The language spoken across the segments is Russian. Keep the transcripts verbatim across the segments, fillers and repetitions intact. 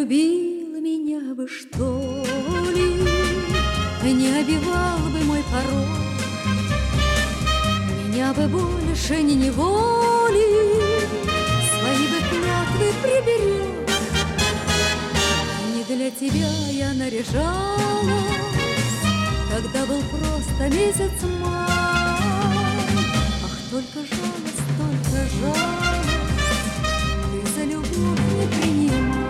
разлюбил меня бы, что ли, не обивал бы мой порог, меня бы больше не неволил, свои бы клятвы приберег. Не для тебя я наряжалась, когда был просто месяц май. Ах, только жалость, только жалость, ты за любовь не принимай.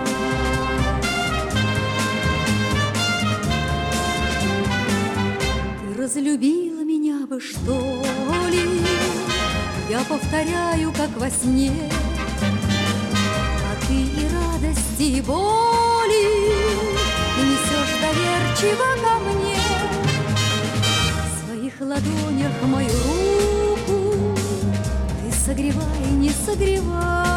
Ты разлюбила меня бы, что ли, я повторяю, как во сне, а ты и радости, и боли несешь доверчиво ко мне. В своих ладонях мою руку ты согревай, не согревай,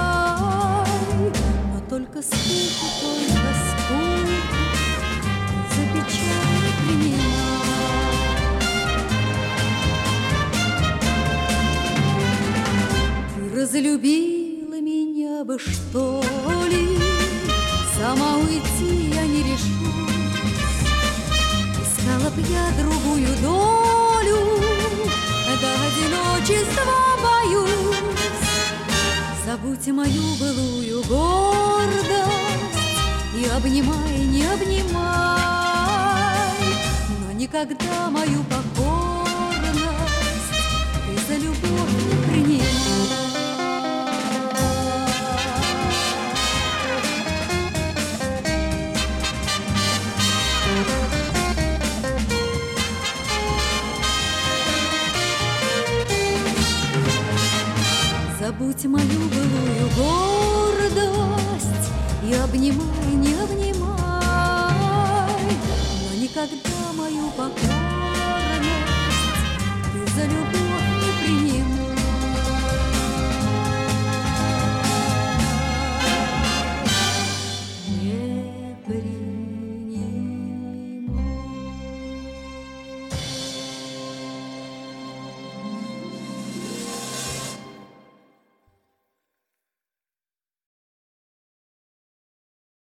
но только скуку, только скуку за печаль не принимай. Ты разлюбила меня бы, что ли, сама уйти я не решусь. Искала б я другую долю, до одиночества боюсь. Забудь мою былую гордость и обнимай, не обнимай, но никогда мою покорность ты за любовь не принимай. Забудь мою былую гордость и обнимай, не обнимай, но никогда